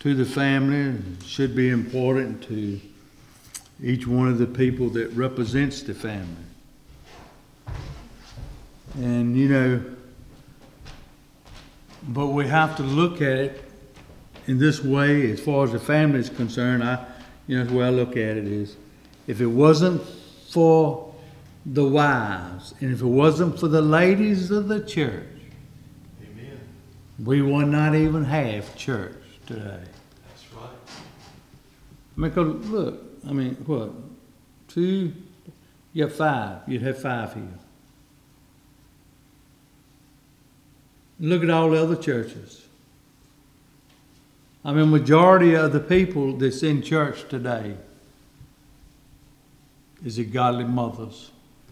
to the family. It should be important to each one of the people that represents the family. And, you know, but we have to look at it in this way as far as the family is concerned. The way I look at it is, if it wasn't for the wives, and if it wasn't for the ladies of the church, amen, we would not even have church today. That's right. I mean, 'cause look, what? 2, you got 5. You'd have 5 here. Look at all the other churches. Majority of the people that's in church today is the godly mothers.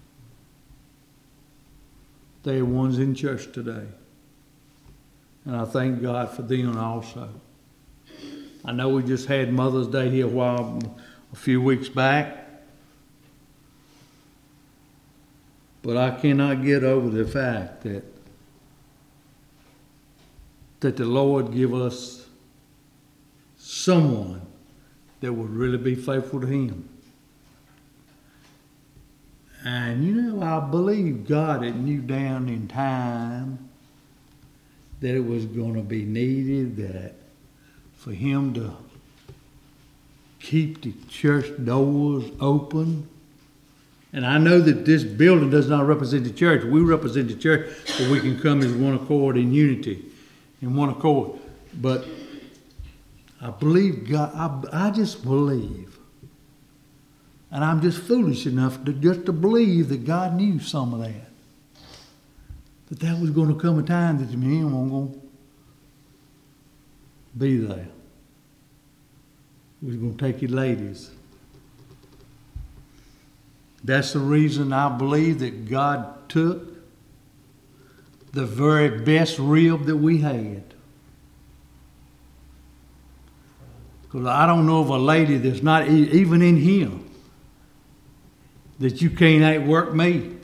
They're the ones in church today. And I thank God for them also. I know we just had Mother's Day here a few weeks back. But I cannot get over the fact that the Lord give us someone that would really be faithful to Him. And I believe God had knew down in time that it was going to be needed, that for Him to keep the church doors open. And I know that this building does not represent the church. We represent the church, so we can come as one accord in unity, in one accord. But I believe God, I just believe, and I'm just foolish enough to believe that God knew some of that. That was going to come a time that me and him weren't going to be there. He was going to take his ladies. That's the reason I believe that God took the very best rib that we had. Because I don't know of a lady that's not even in here that you can't outwork me.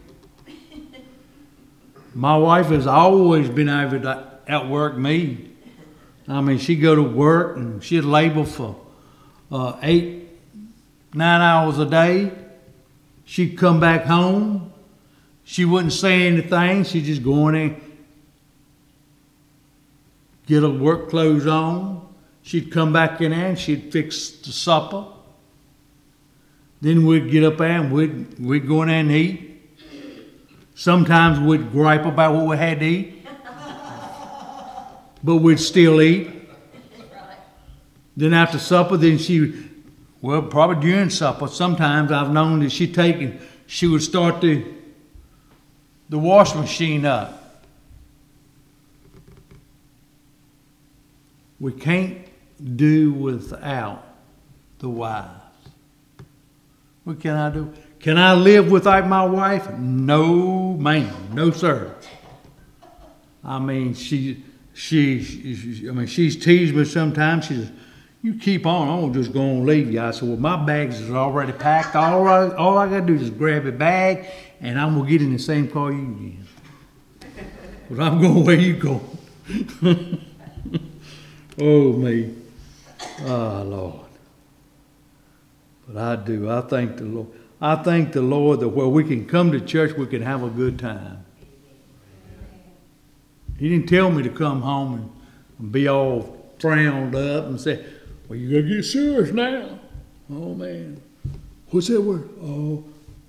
My wife has always been able to outwork me. She'd go to work and she'd labor for 8-9 hours a day. She'd come back home. She wouldn't say anything. She'd just go in there, get her work clothes on. She'd come back in there and she'd fix the supper. Then we'd get up there and we'd go in there and eat. Sometimes we'd gripe about what we had to eat. But we'd still eat. Then after supper, probably during supper, sometimes I've known that she would start the washing machine up. We can't do without the wives. What can I do? Can I live without my wife? No, ma'am. No, sir. She's teased me sometimes. She says, "You keep on. I'm just going to leave you." I said, "Well, my bags is already packed. All I got to do is just grab a bag, and I'm going to get in the same car you in. But I'm going where you go." Oh, me. Oh, Lord. But I do. I thank the Lord. I thank the Lord that where we can come to church, we can have a good time. He didn't tell me to come home and be all frowned up and say, "Well, you got to get serious now." Oh, man. What's that word? Oh,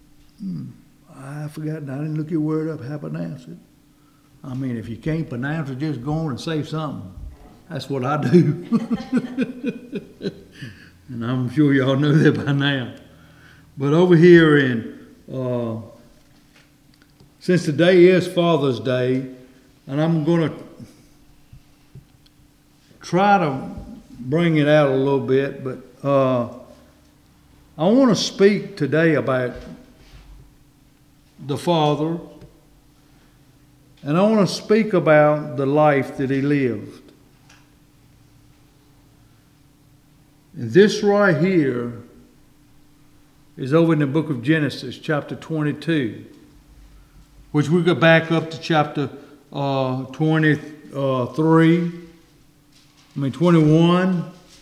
I forgot. I didn't look your word up. How to pronounce it? If you can't pronounce it, just go on and say something. That's what I do. And I'm sure y'all know that by now. But over here since today is Father's Day, and I'm going to try to bring it out a little bit, but I want to speak today about the Father, and I want to speak about the life that He lived. And this right here is over in the book of Genesis, chapter 22, which we go back up to chapter 21.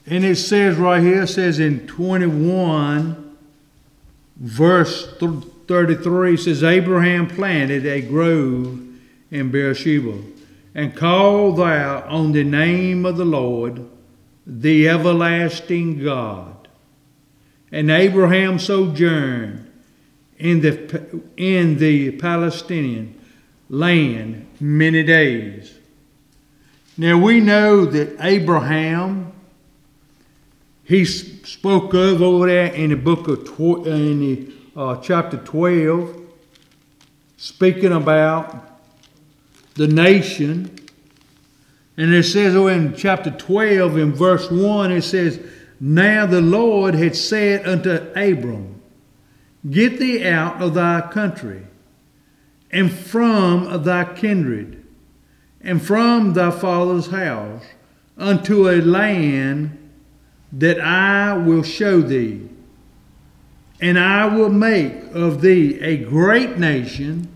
And it says right here, it says in 21, verse 33, it says, Abraham planted a grove in Beersheba, and called thou on the name of the Lord, the everlasting God. And Abraham sojourned in the Palestinian land many days. Now we know that Abraham, he spoke of over there in the book of chapter 12, speaking about the nation. And it says in chapter 12 in verse 1, it says, Now the Lord had said unto Abram, Get thee out of thy country, and from thy kindred, and from thy father's house, unto a land that I will show thee. And I will make of thee a great nation,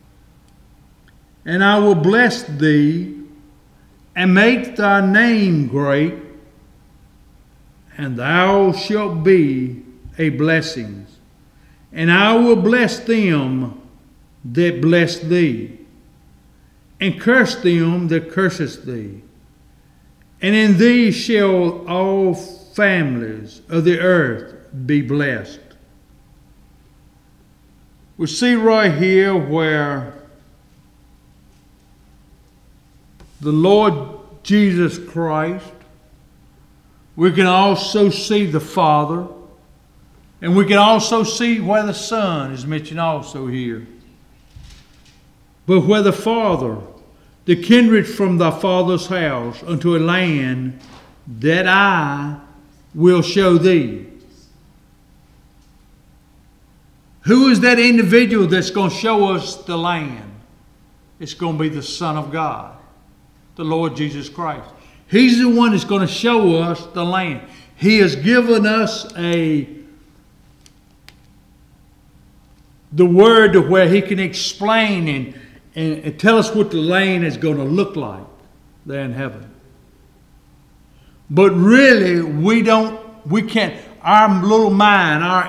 and I will bless thee, and make thy name great, and thou shalt be a blessing. And I will bless them that bless thee, and curse them that curseth thee. And in thee shall all families of the earth be blessed. We see right here where the Lord Jesus Christ, we can also see the Father, and we can also see where the Son is mentioned also here. But where the Father, the kindred from thy father's house unto a land that I will show thee. Who is that individual that's going to show us the land? It's going to be the Son of God, the Lord Jesus Christ. He's the one that's going to show us the land. He has given us the word to where he can explain and tell us what the land is going to look like there in heaven. But really, we can't, our little mind, our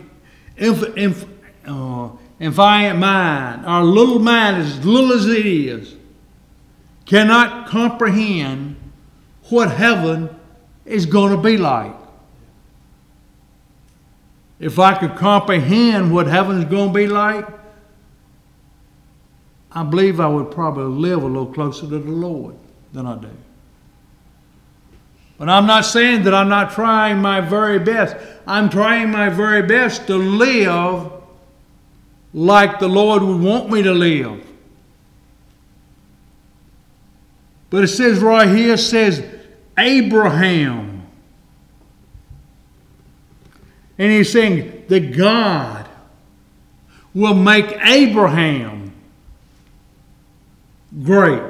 infinite mind, our little mind, as little as it is, cannot comprehend what heaven is going to be like. If I could comprehend what heaven is going to be like, I believe I would probably live a little closer to the Lord than I do. But I'm not saying that I'm not trying my very best. I'm trying my very best to live like the Lord would want me to live. But it says right here, it says Abraham. And he's saying that God will make Abraham great.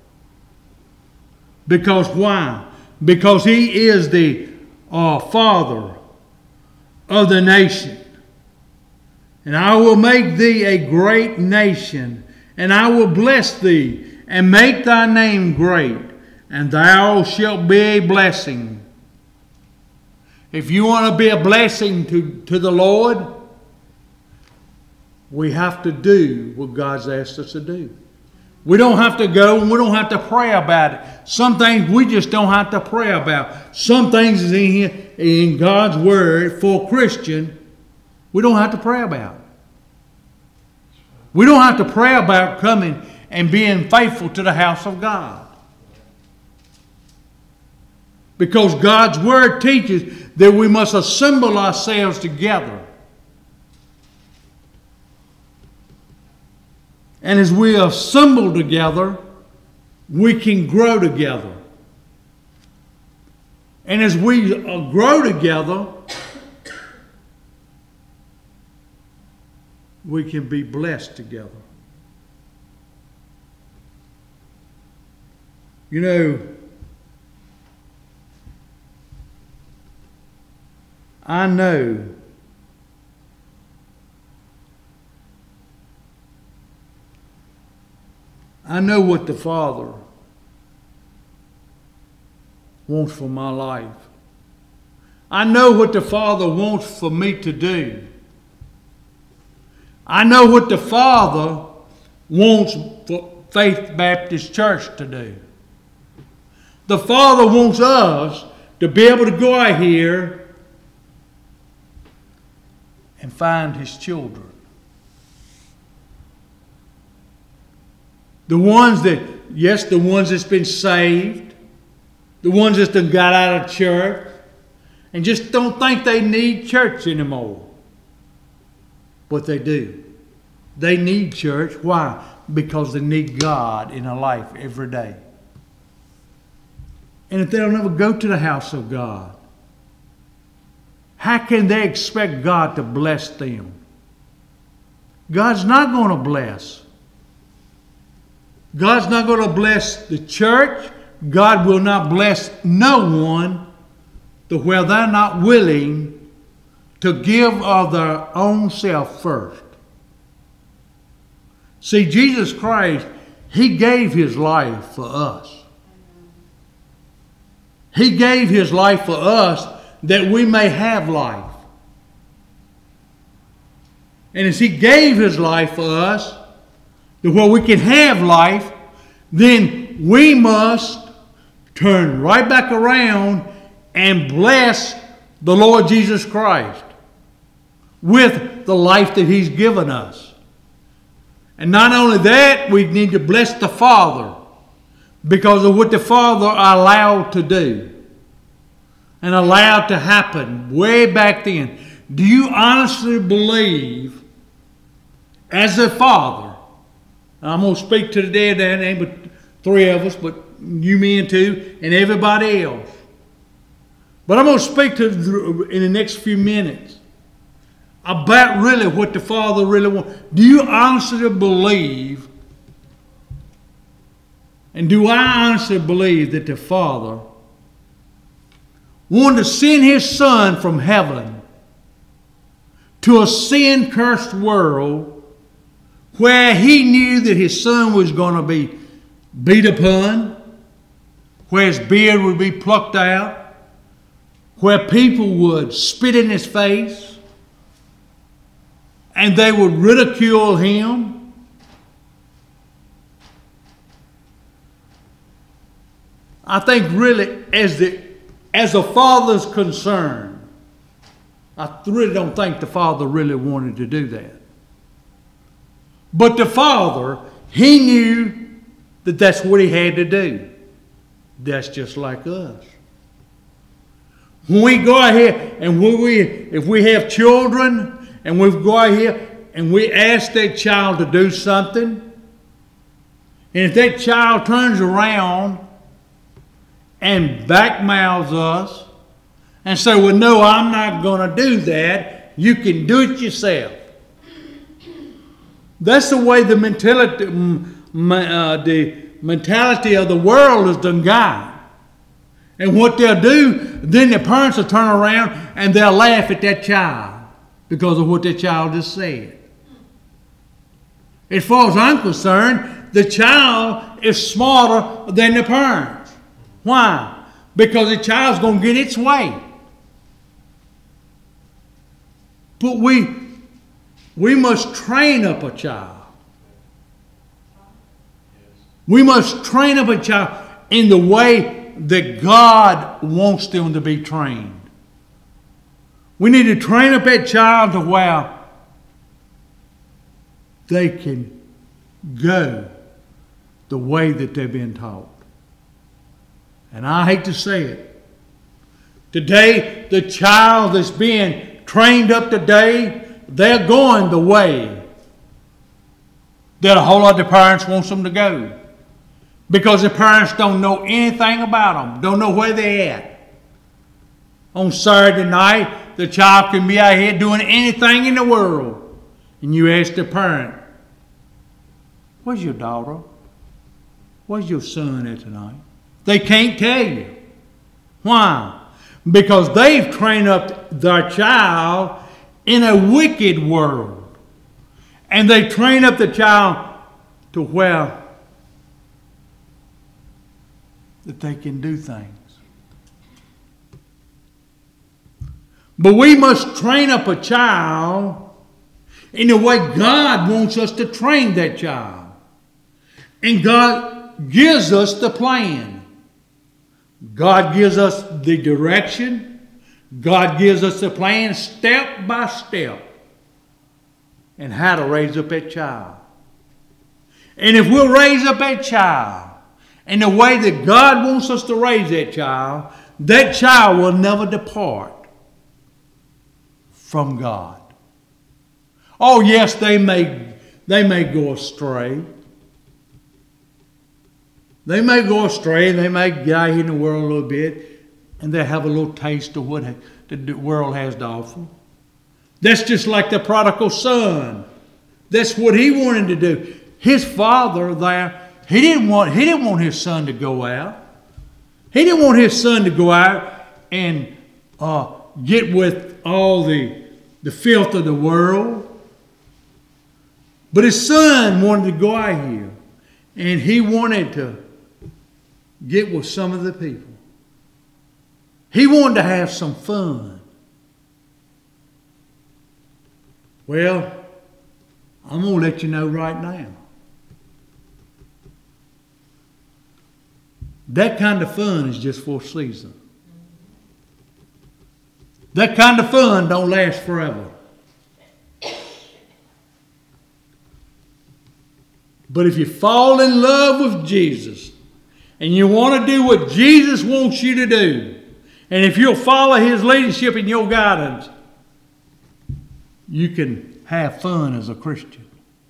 Because why? Because he is the father of the nation. And I will make thee a great nation, and I will bless thee, and make thy name great, and thou shalt be a blessing. If you want to be a blessing to the Lord, we have to do what God's asked us to do. We don't have to go and we don't have to pray about it. Some things we just don't have to pray about. Some things is in here, in God's Word for a Christian, we don't have to pray about. We don't have to pray about coming and being faithful to the house of God. Because God's Word teaches that we must assemble ourselves together. And as we assemble together, we can grow together. And as we grow together, we can be blessed together. You know, I know what the Father wants for my life. I know what the Father wants for me to do. I know what the Father wants for Faith Baptist Church to do. The Father wants us to be able to go out here and find His children. The ones that's been saved, the ones that done got out of church, and just don't think they need church anymore. But they do. They need church. Why? Because they need God in their life every day. And if they don't ever go to the house of God, how can they expect God to bless them? God's not going to bless. God's not going to bless the church. God will not bless no one to where they're not willing to give of their own self first. See, Jesus Christ, He gave His life for us. He gave His life for us that we may have life. And as He gave His life for us, to where we can have life, then we must turn right back around and bless the Lord Jesus Christ with the life that He's given us. And not only that, we need to bless the Father because of what the Father allowed to do and allowed to happen way back then. Do you honestly believe, as a father, I'm going to speak to the dad there, ain't but three of us, but you men too, and everybody else. But I'm going to speak to in the next few minutes about really what the Father really wants. Do you honestly believe, and do I honestly believe that the Father wanted to send His Son from heaven to a sin-cursed world where He knew that His Son was going to be beat upon, where His beard would be plucked out, where people would spit in His face, and they would ridicule Him? I think really as a father's concerned, I really don't think the Father really wanted to do that. But the Father, He knew that that's what He had to do. That's just like us. When we go out here and if we have children and we go out here and we ask that child to do something, and if that child turns around and backmouths us and say, well, no, I'm not going to do that. You can do it yourself. That's the way the mentality of the world is done gone. And what they'll do, then the parents will turn around and they'll laugh at that child because of what that child just said. As far as I'm concerned, the child is smarter than the parents. Why? Because the child's going to get its way. But we must train up a child. We must train up a child in the way that God wants them to be trained. We need to train up that child to where they can go the way that they've been taught. And I hate to say it. Today, the child that's being trained up today, they're going the way that a whole lot of parents wants them to go. Because the parents don't know anything about them, don't know where they're at. On Saturday night, the child can be out here doing anything in the world. And you ask the parent, where's your daughter? Where's your son at tonight? They can't tell you. Why? Because they've trained up their child in a wicked world. And they train up the child to where that they can do things. But we must train up a child in the way God wants us to train that child. And God gives us the plan. God gives us the direction. God gives us the plan step by step and how to raise up that child. And if we'll raise up that child in the way that God wants us to raise that child will never depart from God. Oh yes, they may go astray. They may go astray and they may get out here in the world a little bit and they have a little taste of what the world has to offer. That's just like the prodigal son. That's what he wanted to do. His father there, he didn't want his son to go out. He didn't want his son to go out and get with all the filth of the world. But his son wanted to go out here and he wanted to get with some of the people. He wanted to have some fun. Well, I'm going to let you know right now. That kind of fun is just for a season. That kind of fun don't last forever. But if you fall in love with Jesus and you want to do what Jesus wants you to do, and if you'll follow His leadership and your guidance, you can have fun as a Christian.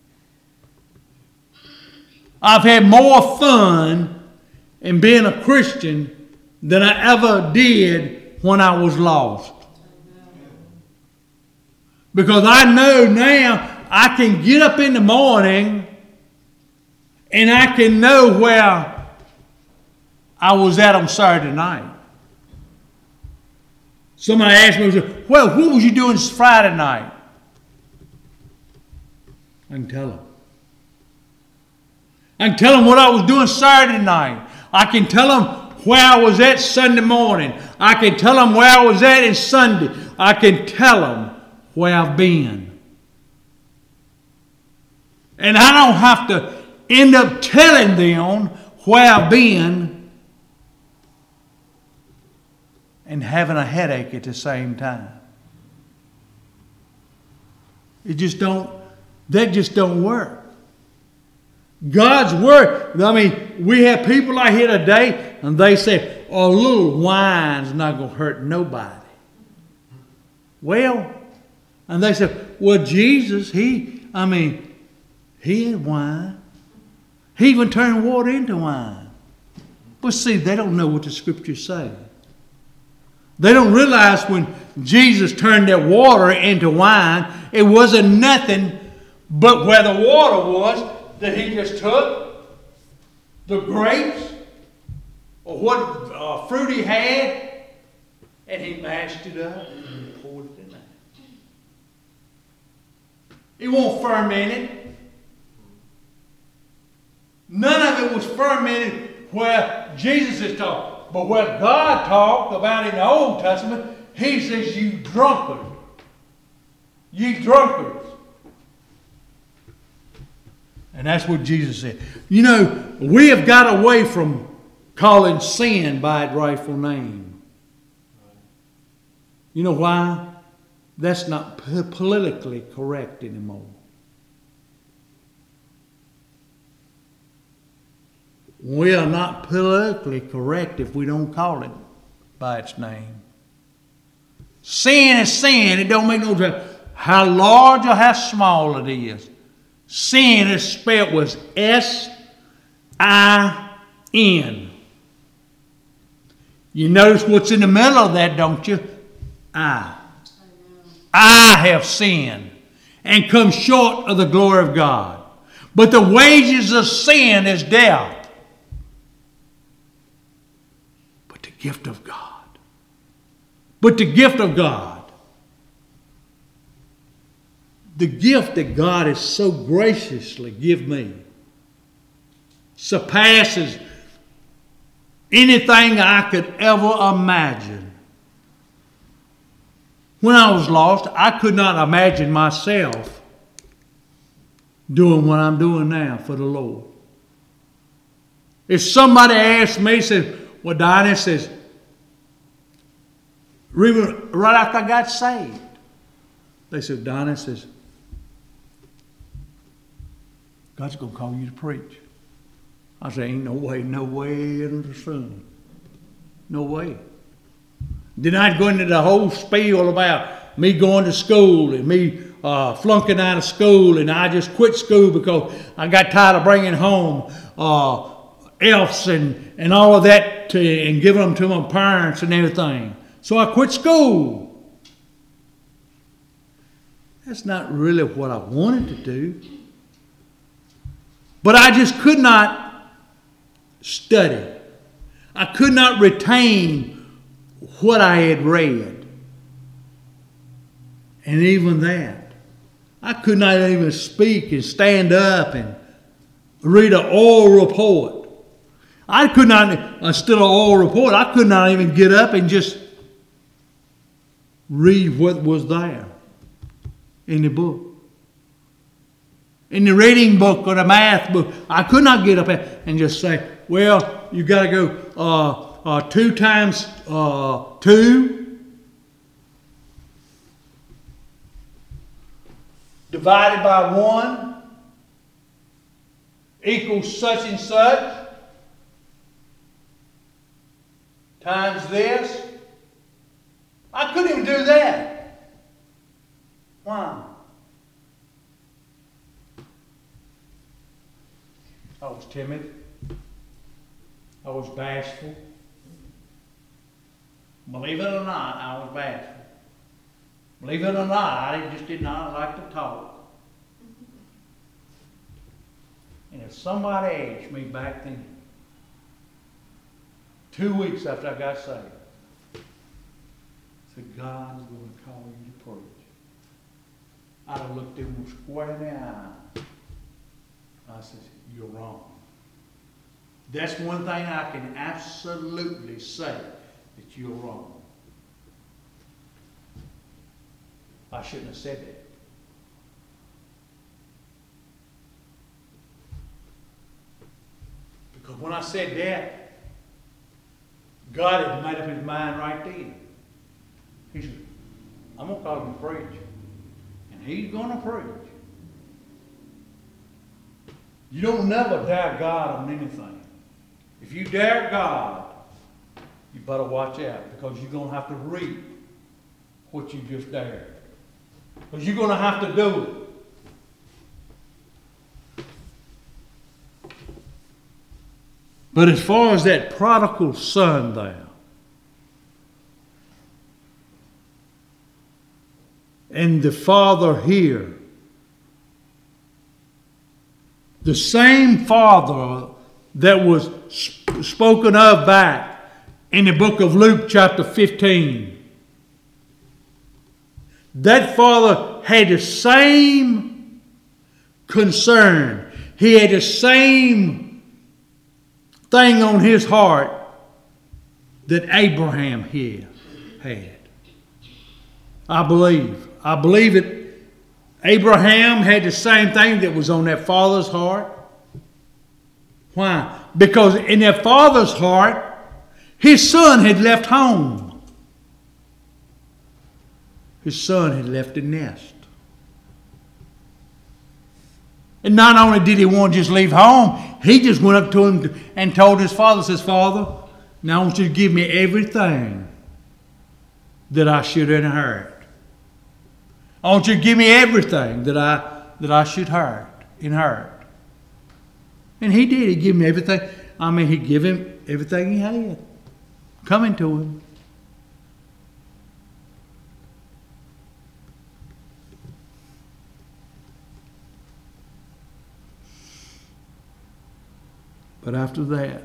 I've had more fun in being a Christian than I ever did when I was lost. Because I know now I can get up in the morning and I can know where I was at on Saturday night. Somebody asked me, well, what was you doing Friday night? I can tell them. I can tell them what I was doing Saturday night. I can tell them where I was at Sunday morning. I can tell them where I was at in Sunday. I can tell them where I've been. And I don't have to end up telling them where I've been and having a headache at the same time. That just don't work. God's word. I mean, we have people out here today and they say, oh, a little wine's not going to hurt nobody. Well, and they say, well, Jesus, he had wine. He even turned water into wine. But see, they don't know what the scriptures say. They don't realize when Jesus turned that water into wine, it wasn't nothing but where the water was, that he just took the grapes or what fruit he had and he mashed it up and poured it in there. It won't ferment. None of it was fermented where Jesus is talking. But where God talked about in the Old Testament, He says, you drunkard. Ye drunkards. And that's what Jesus said. You know, we have got away from calling sin by its rightful name. You know why? That's not politically correct anymore. We are not politically correct if we don't call it by its name. Sin is sin. It don't make no difference how large or how small it is. Sin is spelled with S-I-N. You notice what's in the middle of that, don't you? I have sinned and come short of the glory of God. But the wages of sin is death. But the gift of God. But the gift of God. The gift that God has so graciously given me surpasses anything I could ever imagine. When I was lost, I could not imagine myself doing what I'm doing now for the Lord. If somebody asked me, said, well, Donnie says, right after I got saved, they said, Donnie says, God's going to call you to preach. I said, ain't no way under the sun. No way. Then I'd go into the whole spiel about me going to school and me flunking out of school, and I just quit school because I got tired of bringing home F's and all of that and giving them to my parents and everything. So I quit school. That's not really what I wanted to do. But I just could not study. I could not retain what I had read. And even that, I could not even speak and stand up and read an oral report. I could not, still an oral report, I could not even get up and just read what was there in the book. In the reading book or the math book, I could not get up and just say, well, you got to go 2 times 2 divided by 1 equals such and such times this. I couldn't even do that. Why? I was timid. I was bashful. Believe it or not, I was bashful. Believe it or not, I just did not like to talk. And if somebody asked me back then, 2 weeks after I got saved, said, God is going to call you to preach, I'd have looked them square in the eye. I said, you're wrong. That's one thing I can absolutely say, that you're wrong. I shouldn't have said that. Because when I said that, God had made up his mind right then. He said, I'm going to call him to preach. And he's going to preach. You don't never dare God on anything. If you dare God, you better watch out, because you're going to have to reap what you just dared. Because you're going to have to do it. But as far as that prodigal son there, and the father here, the same father that was spoken of back in the book of Luke chapter 15. That father had the same concern. He had the same thing on his heart that Abraham here had. I believe it. Abraham had the same thing that was on that father's heart. Why? Because in that father's heart, his son had left home. His son had left the nest. And not only did he want to just leave home, he just went up to him and told his father, says, Father, now I want you to give me everything that I should inherit. I want you to give me everything that I should inherit. And he did. He gave him everything. I mean, he gave him everything he had coming to him. But after that,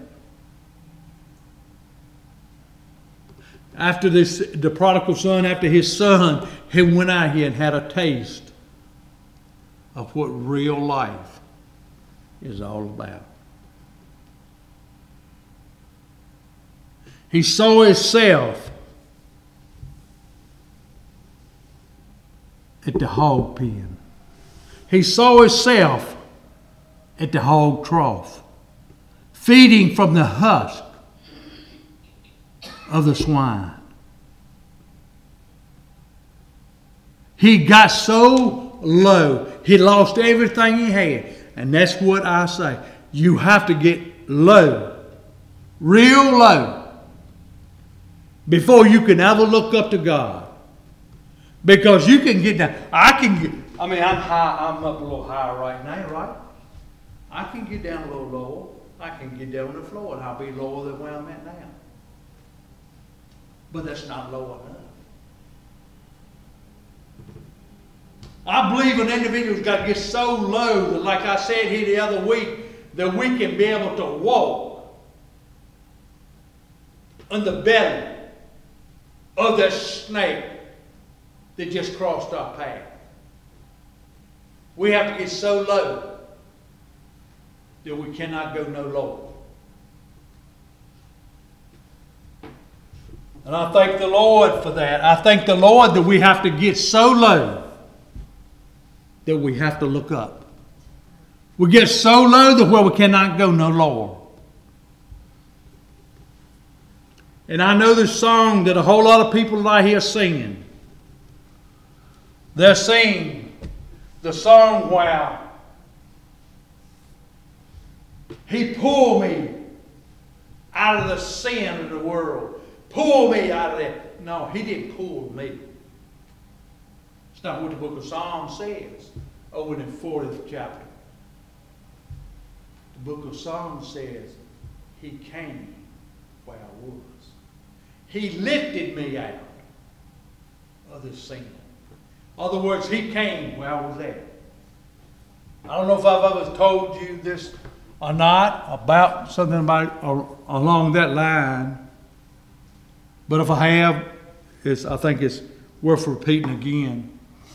after the prodigal son, after his son had went out here and had a taste of what real life is all about, he saw himself the hog pen. He saw himself at the hog trough, feeding from the husk of the swine. He got so low, he lost everything he had. And that's what I say. You have to get low, real low, before you can ever look up to God. Because you can get down. I'm high, I'm up a little higher right now, right? I can get down a little lower. I can get down on the floor and I'll be lower than where I'm at now. But that's not low enough. I believe an individual's got to get so low that, like I said here the other week, that we can be able to walk on the belly of that snake that just crossed our path. We have to get so low that we cannot go no lower. And I thank the Lord for that. I thank the Lord that we have to get so low that we have to look up. We get so low that where we cannot go no lower. And I know this song that a whole lot of people out here singing. They're singing the song where He pulled me out of the sin of the world. Pull me out of that. No, He didn't pull me. It's not what the book of Psalms says over in the 40th chapter. The book of Psalms says, He came where I was. He lifted me out of the sin. In other words, He came where I was at. I don't know if I've ever told you this or not, about something about along that line. But if I have, I think it's worth repeating again.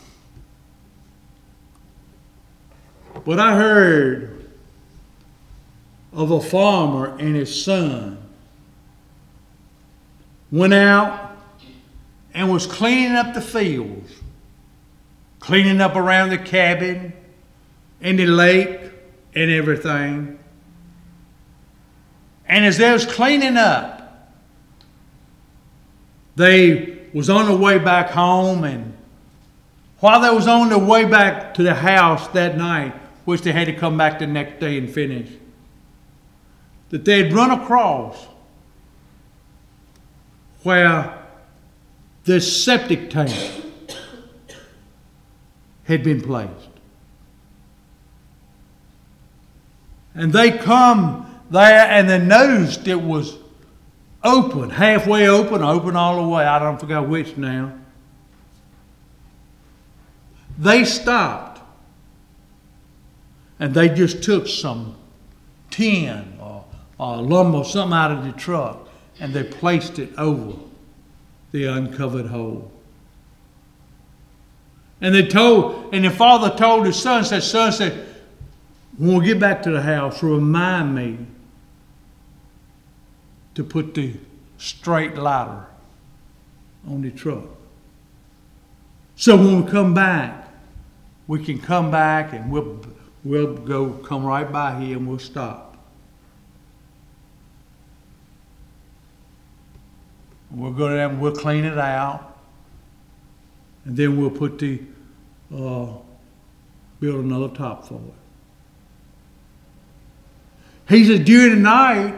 But I heard of a farmer and his son went out and was cleaning up the fields, cleaning up around the cabin and the lake and everything. And as they was cleaning up, they was on the way back home, and while they was on their way back to the house that night, which they had to come back the next day and finish, that they had run across where this septic tank had been placed. And they come there and they noticed it was open, halfway open, open all the way. I don't forget which now. They stopped and they just took some tin or lumber, something out of the truck, and they placed it over the uncovered hole. And the father told his son, son, when we get back to the house, remind me to put the straight ladder on the truck. So when we come back, we can come back and we'll come right by here and we'll stop. We'll go there and we'll clean it out. And then we'll put build another top for it. He said, during the night,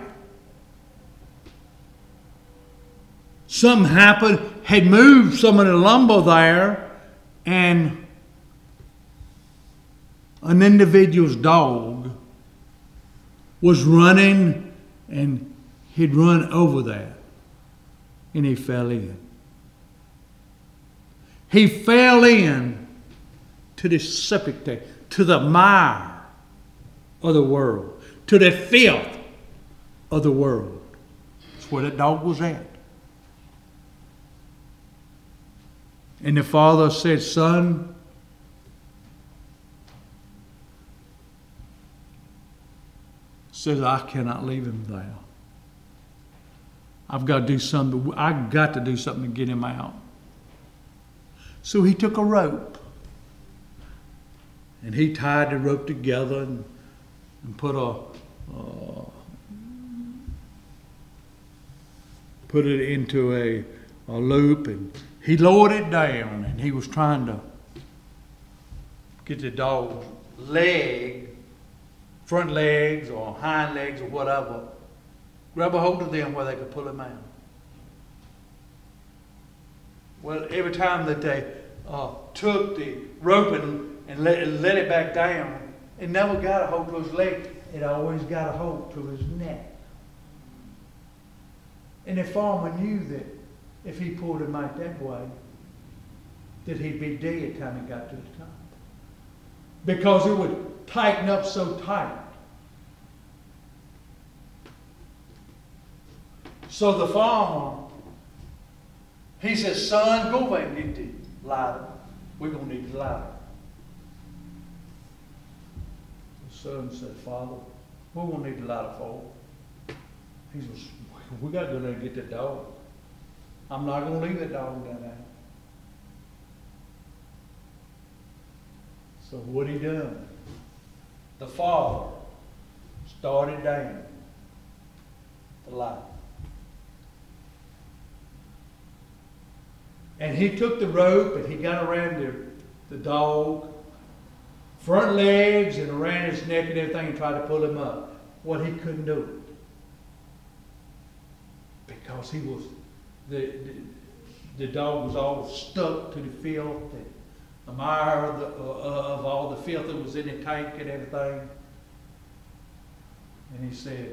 something happened, had moved some of the lumber there, and an individual's dog was running, and he'd run over that, and he fell in. He fell in to the septic tank, to the mire of the world, to the filth of the world. That's where that dog was at. And the father said, son, says, I cannot leave him there. I've got to do something. I've got to do something to get him out. So he took a rope And he tied the rope together and put it into a loop, and he lowered it down, and he was trying to get the dog's front legs or hind legs or whatever, grab a hold of them where they could pull him out. Well, every time that they took the rope and let it back down, it never got a hold to his leg. It always got a hold to his neck. And the farmer knew that if he pulled him out that way, that he'd be dead time he got to the top. Because it would tighten up so tight. So the farmer, he says, son, go away and get the ladder. We're going to need the ladder. The son said, Father, we won't need the ladder for. He says, we got to go there and get that dog. I'm not going to leave that dog down there. So what he done? The father started down the ladder. And he took the rope and he got around the dog, front legs and around his neck and everything, and tried to pull him up. Well, he couldn't do it. Because he was, the dog was all stuck to the filth and the mire of all the filth that was in the tank and everything. And he said,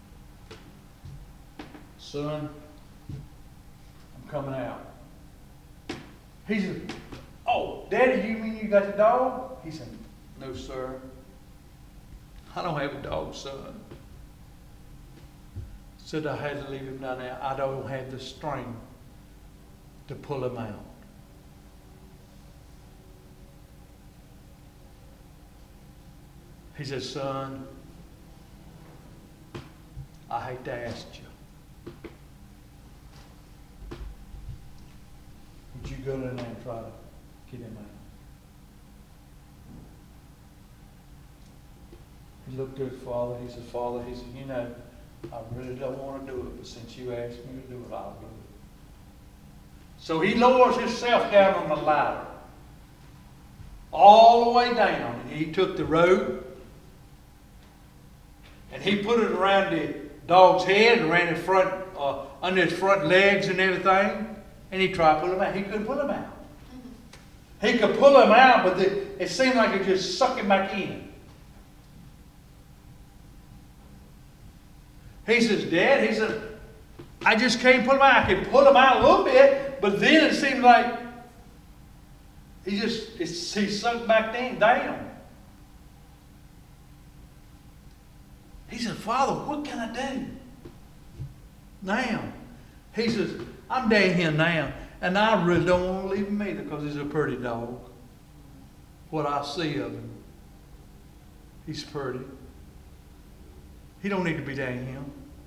son, I'm coming out. He said, oh, Daddy, you mean you got the dog? He said, no, sir. I don't have a dog, son. Said I had to leave him down there. I don't have the strength to pull him out. He said, son, I hate to ask you. Would you go down there and try to get him out? He looked at his father. He said, Father, he said, you know, I really don't want to do it, but since you asked me to do it, I'll do it. So he lowers himself down on the ladder, all the way down. And he took the rope, and he put it around the dog's head and around his front, under his front legs and everything. And he tried to pull him out. He couldn't pull him out. He could pull him out, but it seemed like it just sucked him back in. He says, Dad, he said, I just can't pull him out. I can pull him out a little bit, but then it seemed like he sunk back down. He said, Father, what can I do now? He says, I'm down here now, and I really don't want to leave him either because he's a pretty dog. What I see of him, he's pretty. He don't need to be down here.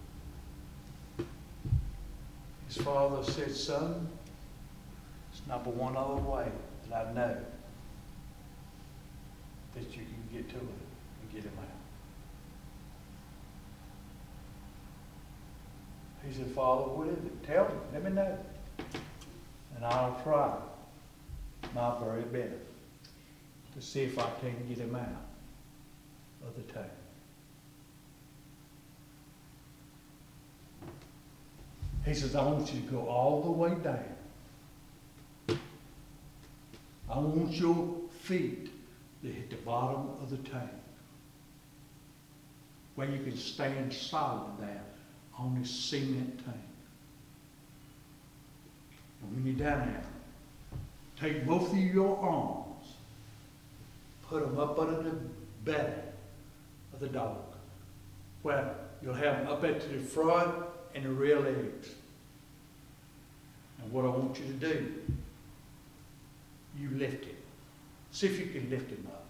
His father said, son, it's not but one other way that I know that you can get to it and get him out. He said, Father, what is it? Tell me. Let me know. And I'll try my very best to see if I can get him out of the tank. He says, I want you to go all the way down. I want your feet to hit the bottom of the tank where you can stand solid there on this cement tank. And when you're down there, take both of your arms, put them up under the belly of the dog, where you'll have them up into the front and the rear legs. And what I want you to do, you lift it. See if you can lift him up.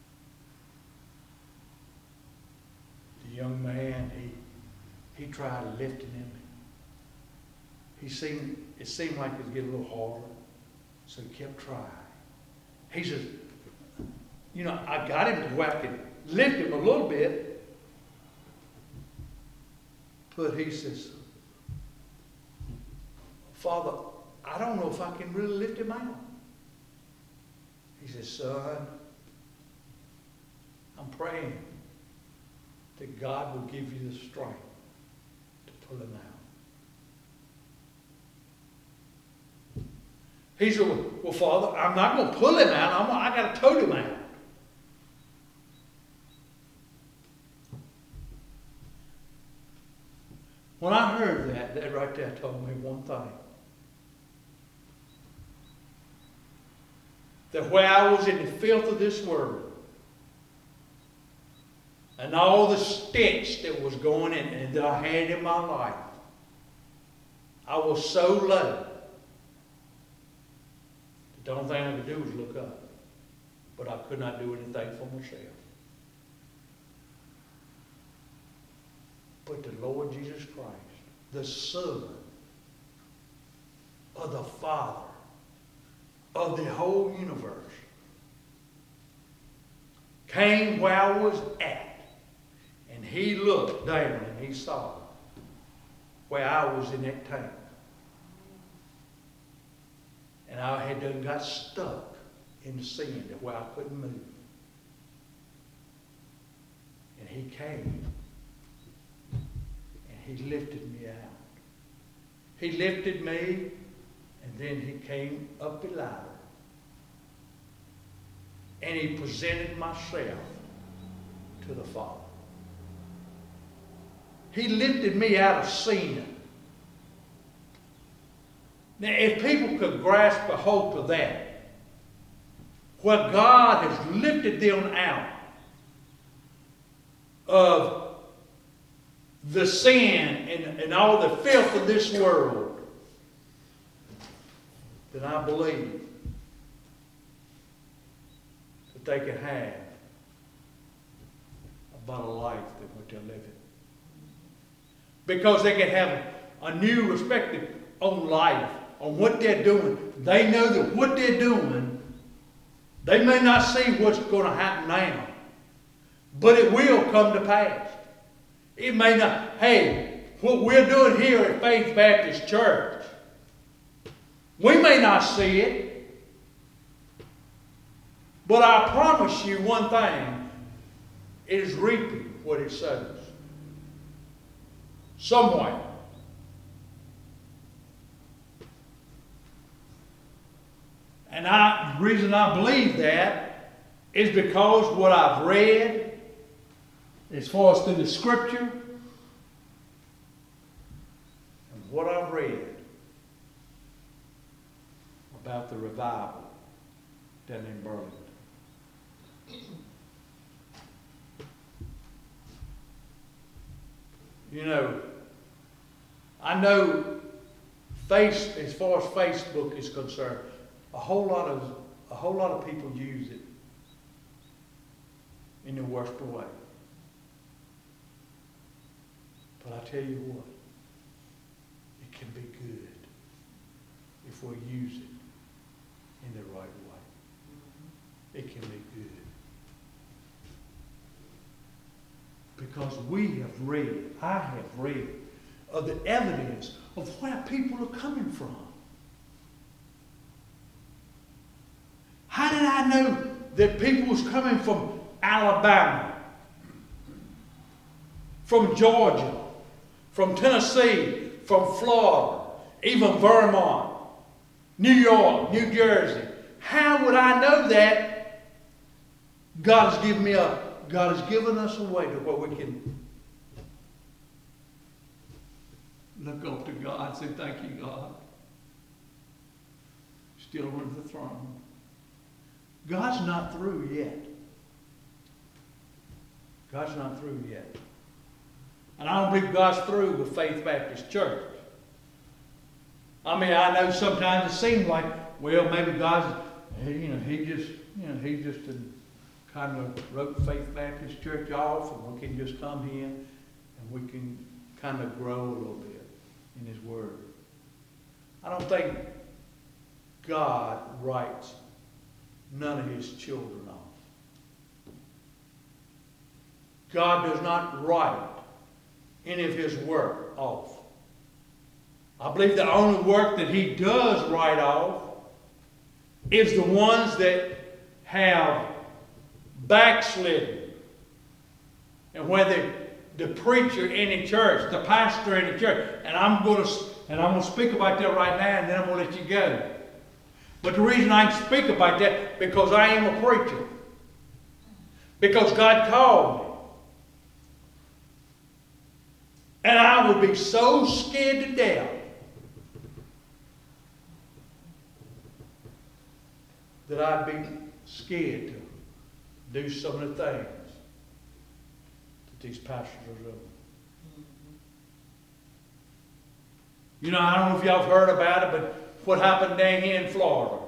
The young man, he tried lifting him. It seemed like it was getting a little harder, so he kept trying. He says, I got him to where I could lift him a little bit. But he says, Father, I don't know if I can really lift him out. He says, son, I'm praying that God will give you the strength to pull him out. He said, well, Father, I'm not going to pull him out. I got to tote him out. When I heard that right there told me one thing. That where I was in the filth of this world, and all the stench that was going in and that I had in my life, I was so low. The only thing I could do was look up. But I could not do anything for myself. But the Lord Jesus Christ, the Son of the Father of the whole universe, came where I was at, and he looked down and he saw where I was in that tank. And I had done got stuck in the sin to where I couldn't move. And he came and he lifted me out. He lifted me, and then he came up the ladder. And he presented myself to the Father. He lifted me out of sin. Now, if people could grasp a hold of that, where God has lifted them out of the sin and all the filth of this world, then I believe that they can have a better life than what they're living. Because they can have a new perspective on life, on what they're doing. They know that what they're doing, they may not see what's going to happen now, but it will come to pass. It may not, hey, what we're doing here at Faith Baptist Church, we may not see it, but I promise you one thing, it is reaping what it sows. Somewhere. And the reason I believe that is because what I've read, as far as through the Scripture, and what I've read about the revival down in Burlington. You know, I know as far as Facebook is concerned, a whole lot of people use it in the worst way. But I tell you what, it can be good if we use it in the right way. It can be good. Because I have read of the evidence of where people are coming from. How did I know that people was coming from Alabama, from Georgia, from Tennessee, from Florida, even Vermont, New York, New Jersey? How would I know that? God has given us a way to where we can look up to God and say, thank you, God. Still on the throne. God's not through yet. God's not through yet. And I don't believe God's through with Faith Baptist Church. I mean, I know sometimes it seems like, well, maybe God's, he just kind of wrote Faith Baptist Church off, and we can just come here and we can kind of grow a little bit in His Word. I don't think God writes none of His children off. God does not write any of His work off. I believe the only work that He does write off is the ones that have backslidden. And whether the preacher in the church, the pastor in the church, and I'm going to speak about that right now, and then I'm going to let you go. But the reason I speak about that, because I am a preacher. Because God called me. And I would be so scared to death that I'd be scared to do some of the things that these pastors are doing. You know, I don't know if y'all have heard about it, but what happened down here in Florida.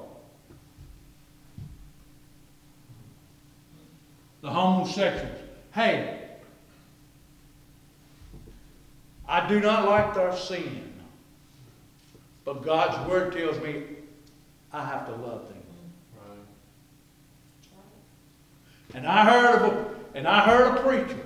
The homosexuals. Hey, I do not like their sin, but God's Word tells me I have to love them. Right. And I heard a preacher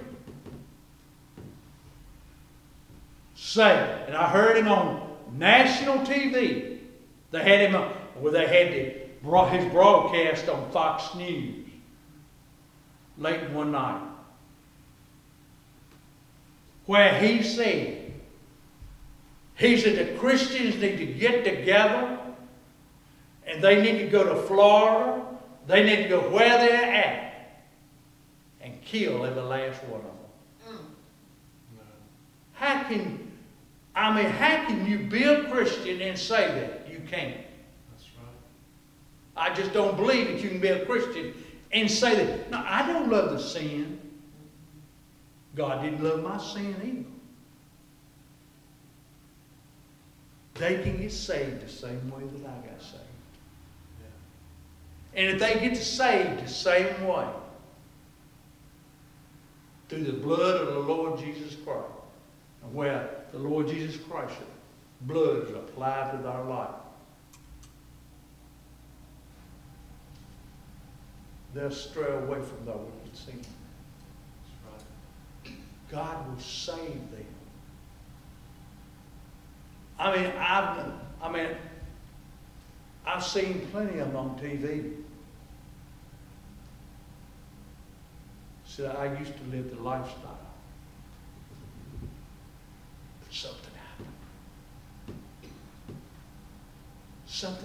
say, and I heard him on national TV. They had him where they had his broadcast on Fox News late one night, where he said the Christians need to get together and they need to go to Florida. They need to go where they're at and kill every last one of them. No. How can you be a Christian and say that? You can't. That's right. I just don't believe that you can be a Christian and say that. No, I don't love the sin. God didn't love my sin either. They can get saved the same way that I got saved. Yeah. And if they get saved the same way, through the blood of the Lord Jesus Christ, and where the Lord Jesus Christ's blood is applied to our life, they'll stray away from their wicked sin. That's right. God will save them. I've seen plenty of them on TV. So I used to live the lifestyle. But something happened. Something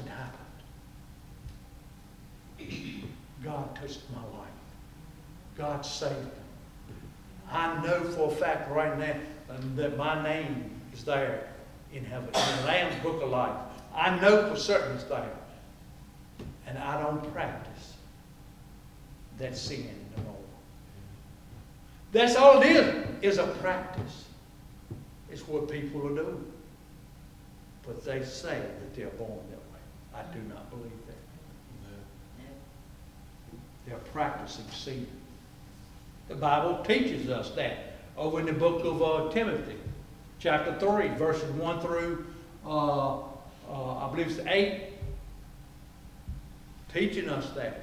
happened. God touched my life. God saved me. I know for a fact right now that my name is there in heaven, in the Lamb's Book of Life. I know for certain it's there. And I don't practice that sin anymore. That's all it is a practice. It's what people are doing. But they say that they're born that way. I do not believe that. No. They're practicing sin. The Bible teaches us that over in the book of Timothy, chapter 3, verses 1 through, I believe it's 8, teaching us that.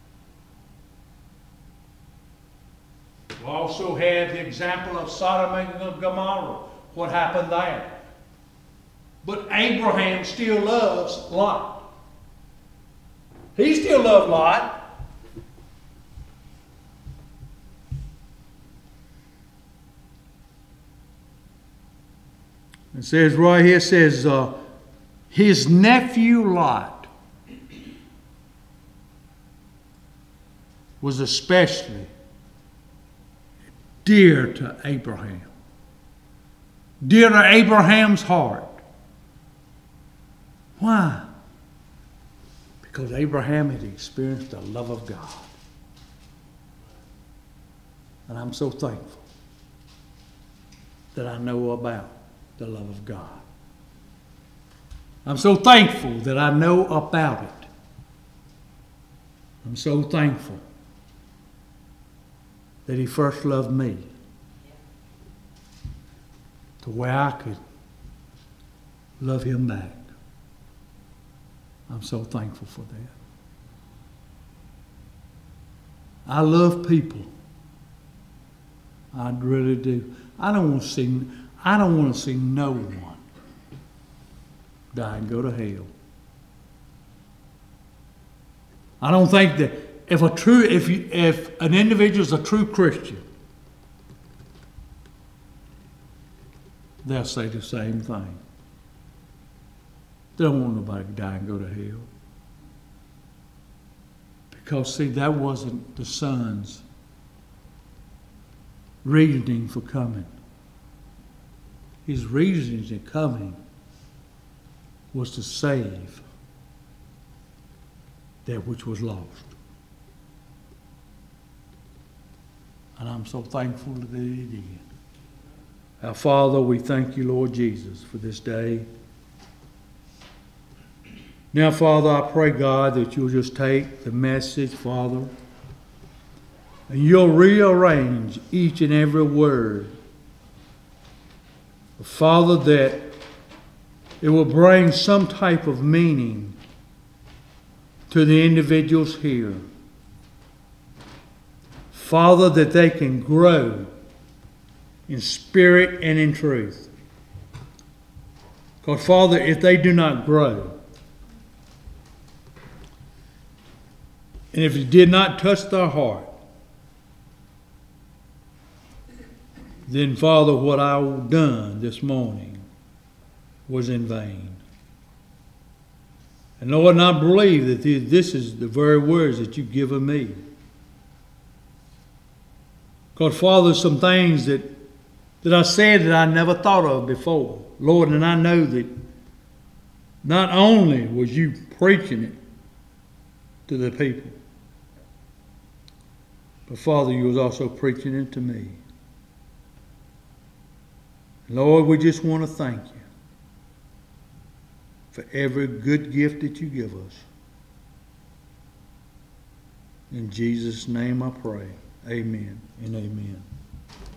We also have the example of Sodom and Gomorrah. What happened there? But Abraham still loves Lot. He still loved Lot. It says right here, it says, his nephew Lot was especially dear to Abraham. Dear to Abraham's heart. Why? Because Abraham had experienced the love of God. And I'm so thankful that I know about the love of God. I'm so thankful that I know about it. I'm so thankful that He first loved me to where I could love Him back. I'm so thankful for that. I love people I really do. I don't want to see no one die and go to hell. I don't think that if an individual is a true Christian, they'll say the same thing. They don't want nobody to die and go to hell. Because, see, that wasn't the Son's reasoning for coming. His reasoning for coming was to save that which was lost. And I'm so thankful that He did. Our Father, we thank you, Lord Jesus, for this day. Now, Father, I pray, God, that you'll just take the message, Father, and you'll rearrange each and every word. Father, that it will bring some type of meaning to the individuals here. Father, that they can grow in spirit and in truth. Because, Father, if they do not grow, and if it did not touch their heart, then, Father, what I've done this morning was in vain. And Lord, and I believe that this is the very words that you've given me. Because, Father, some things that I said that I never thought of before. Lord, and I know that not only was you preaching it to the people, but, Father, you was also preaching it to me. Lord, we just want to thank you for every good gift that you give us. In Jesus' name I pray. Amen and amen.